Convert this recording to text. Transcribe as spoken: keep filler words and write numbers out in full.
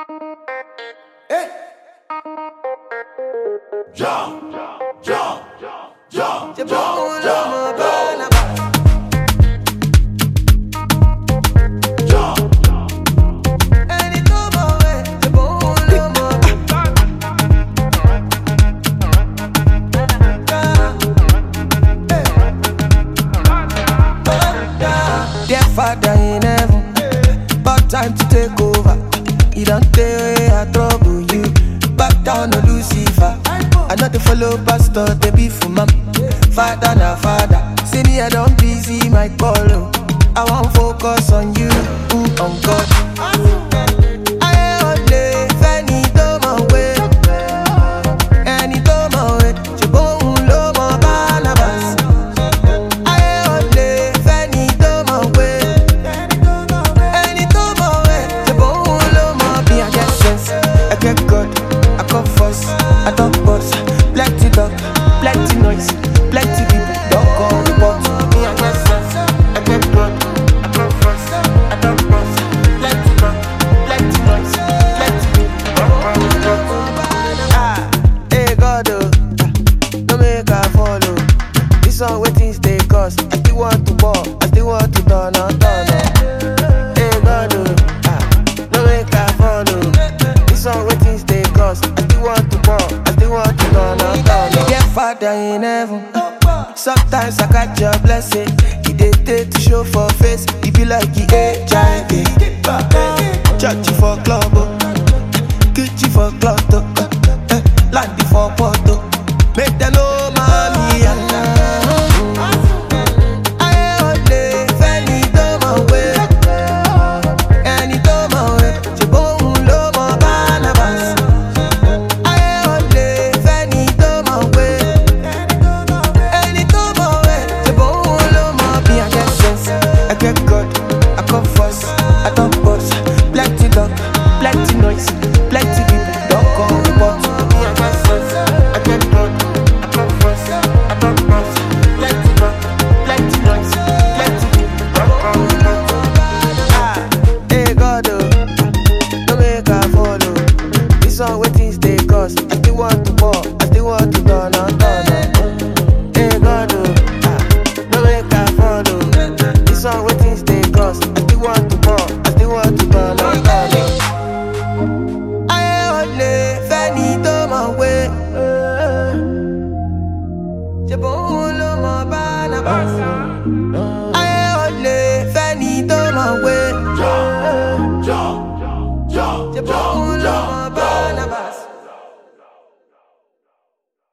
Hey. Jump, jump, jump, jump, jump, Father in heaven, about time to take over. You don't tell way I trouble you. Back down to Lucifer. I not to follow pastor, they be for mom. Father na father, see me I don't busy my call. I won't focus on you, mm, on God. I don't boss, plenty dog, plenty noise, plenty people don't call the box. Me I get sense, I get good, I come first. I don't boss, plenty dog, plenty noise, plenty people don't call the box. Ah, hey God, oh, no make I follow. This one waiting stay cause I still want to ball, I still want to turn on, turn on. Hey God, oh, ah, no make I follow. This one waiting stay cause I still want to ball. Father in heaven, sometimes I catch your blessing. He did take to show for face. He be like he H I V. Churchy for club, Gucci for club, Landy for Porto. Make them know mommy Allah. Plenty noise, plenty people don't call the box. Me I get sense, I get good, I come first. I don't boss, plenty dog, plenty noise, plenty people don't call the box. Ah, hey God, oh, no make I follow. This one waiting stay cause I still want to ball, I still want to turn on, turn on. Hey God, oh, ah, no make I follow. This one waiting stay cause I still want to ball, I still want to turn on, turn on. jump, jump, jump, jump, jump, jump.